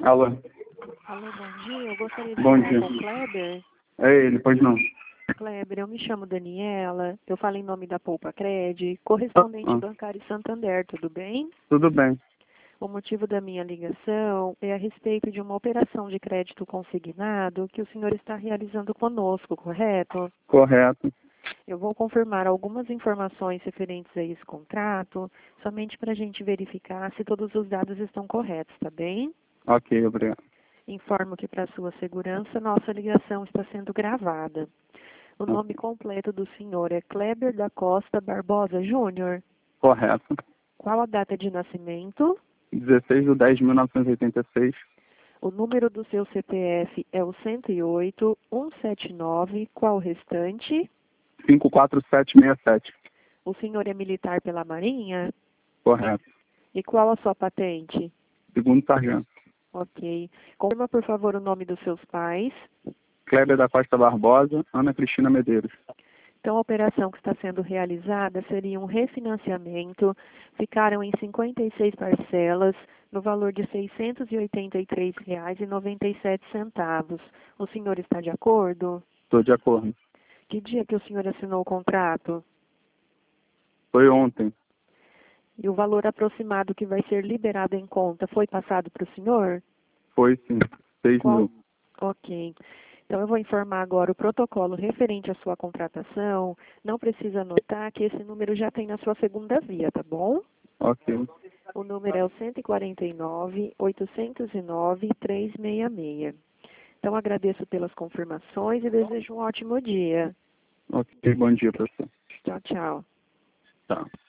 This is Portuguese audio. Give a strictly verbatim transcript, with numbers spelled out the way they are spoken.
Alô. Alô, bom dia. Eu gostaria de Bom falar dia. com o Kleber. É ele, pois não. Kleber, eu me chamo Daniela. Eu falo em nome da Poupa Cred, correspondente Ah, bancário Santander, tudo bem? tudo bem. O motivo da minha ligação é a respeito de uma operação de crédito consignado que o senhor está realizando conosco, correto? Correto. Eu vou confirmar algumas informações referentes a esse contrato, somente para a gente verificar se todos os dados estão corretos, tá bem? Ok, obrigado. Informo que, para sua segurança, nossa ligação está sendo gravada. O nome completo do senhor é Kleber da Costa Barbosa Júnior. Correto. Qual a data de nascimento? dezesseis de dez de mil novecentos e oitenta e seis. O número do seu C P F é o cento e oito, cento e setenta e nove. Qual o restante? cinco quatro sete seis sete. O senhor é militar pela Marinha? Correto. E qual a sua patente? Segundo sargento. Ok. Confirma, por favor, o nome dos seus pais. Kleber da Costa Barbosa, Ana Cristina Medeiros. Então, a operação que está sendo realizada seria um refinanciamento. Ficaram em cinquenta e seis parcelas, no valor de seiscentos e oitenta e três reais e noventa e sete centavos. O senhor está de acordo? Estou de acordo. Que dia que o senhor assinou o contrato? Foi ontem. E o valor aproximado que vai ser liberado em conta foi passado para o senhor? Foi sim. seis Qual? mil. Ok. Então, eu vou informar agora o protocolo referente à sua contratação. Não precisa anotar que esse número já tem na sua segunda via, tá bom? Ok. O número é o cento e quarenta e nove, oitocentos e nove, trezentos e sessenta e seis. Então, agradeço pelas confirmações e desejo um ótimo dia. Ok, bom dia, professor. Tchau, tchau. Tá.